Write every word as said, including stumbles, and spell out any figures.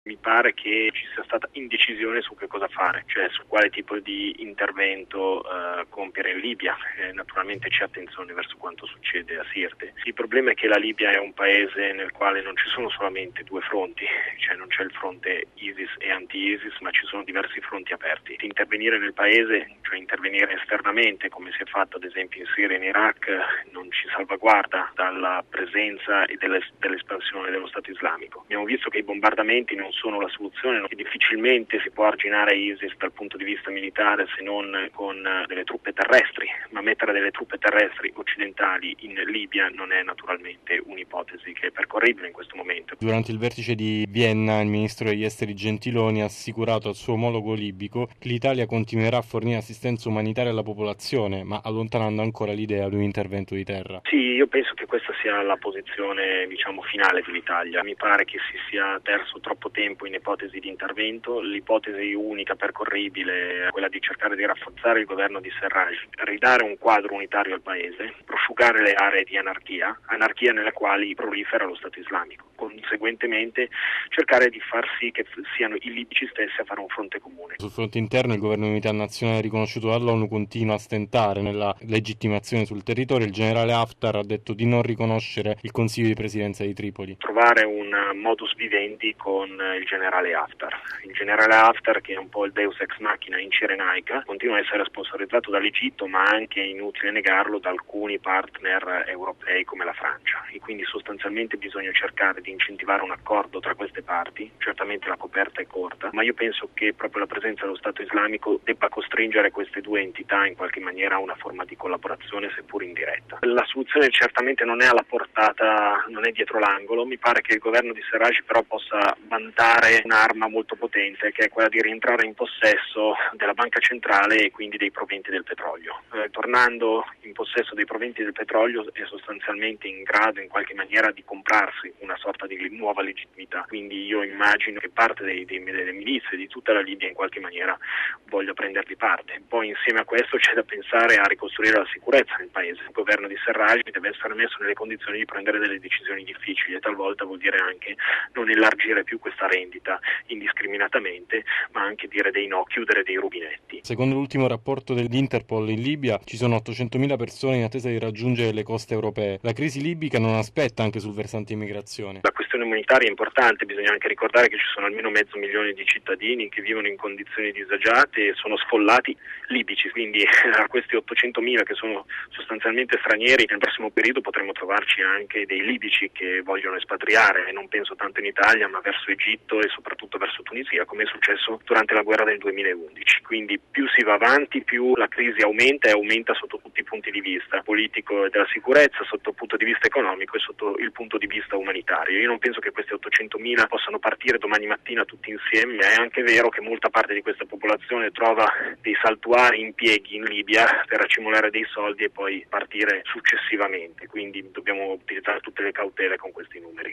Mi pare che ci sia stata indecisione su che cosa fare, cioè su quale tipo di intervento eh, compiere in Libia. Eh, naturalmente c'è attenzione verso quanto succede a Sirte. Il problema è che la Libia è un paese nel quale non ci sono solamente due fronti, cioè non c'è il fronte ISIS e anti-ISIS, ma ci sono diversi fronti aperti. Intervenire nel paese, cioè intervenire esternamente, come si è fatto ad esempio in Siria e in Iraq, non ci salvaguarda dalla presenza e dell'espansione dello Stato islamico. Abbiamo visto che i bombardamenti non sono la soluzione, che difficilmente si può arginare ISIS dal punto di vista militare se non con delle truppe terrestri, ma mettere delle truppe terrestri occidentali in Libia non è naturalmente un'ipotesi che è percorribile in questo momento. Durante il vertice di Vienna il ministro degli esteri Gentiloni ha assicurato al suo omologo libico che l'Italia continuerà a fornire assistenza umanitaria alla popolazione, ma allontanando ancora l'idea di un intervento di terra. Sì, io penso che questa sia la posizione, diciamo, finale dell'Italia. Mi pare che si sia perso troppo tempo in ipotesi di intervento. L'ipotesi unica percorribile è quella di cercare di rafforzare il governo di Serraj, ridare un quadro unitario al paese, prosciugare le aree di anarchia, anarchia nella quale prolifera lo Stato islamico. Conseguentemente cercare di far sì che siano i libici stessi a fare un fronte comune. Sul fronte interno il governo di unità nazionale riconosciuto dall'ONU continua a stentare nella legittimazione sul territorio. Il generale Haftar ha detto di non riconoscere il Consiglio di Presidenza di Tripoli. Trovare un modus vivendi con il generale Haftar. Il generale Haftar, che è un po' il deus ex machina in Cirenaica, continua a essere sponsorizzato dall'Egitto, ma anche, inutile negarlo, da alcuni partner europei come la Francia, e quindi sostanzialmente bisogna cercare di incentivare un accordo tra queste parti. Certamente la coperta è corta, ma io penso che proprio la presenza dello Stato islamico debba costringere queste due entità in qualche maniera a una forma di collaborazione, seppur indiretta. La soluzione certamente non è alla portata, non è dietro l'angolo. Mi pare che il governo di Serraj però possa vantare un'arma molto potente, che è quella di rientrare in possesso della banca centrale e quindi dei proventi del petrolio. Eh, tornando in possesso dei proventi del petrolio è sostanzialmente in grado in qualche maniera di comprarsi una sorta di nuova legittimità. Quindi io immagino che parte dei, dei, delle milizie di tutta la Libia in qualche maniera voglia prendervi parte. Poi insieme a questo c'è da pensare a ricostruire la sicurezza nel paese. Il governo di Serraj deve essere messo nelle condizioni di prendere delle decisioni difficili, e talvolta vuol dire anche non elargire più questa rendita indiscriminatamente, ma anche dire dei no, chiudere dei rubinetti. Secondo l'ultimo rapporto dell'Interpol, in Libia ci sono ottocentomila persone in attesa di raggiungere le coste europee. La crisi libica non aspetta anche sul versante immigrazione. La questione umanitaria è importante, bisogna anche ricordare che ci sono almeno mezzo milione di cittadini che vivono in condizioni disagiate e sono sfollati libici, quindi a questi ottocentomila che sono sostanzialmente stranieri, nel prossimo periodo potremo trovarci anche dei libici che vogliono espatriare, e non penso tanto in Italia ma verso Egitto e soprattutto verso Tunisia, come è successo durante la guerra del duemilaundici. Quindi più si va avanti, più la crisi aumenta, e aumenta sotto tutti i punti di vista, politico e della sicurezza, sotto il punto di vista economico e sotto il punto di vista umanitario. Io non penso che questi ottocentomila possano partire domani mattina tutti insieme. È anche vero che molta parte di questa popolazione trova dei saltuari impieghi in Libia per accumulare dei soldi e poi partire successivamente, quindi dobbiamo utilizzare tutte le cautele con questi numeri.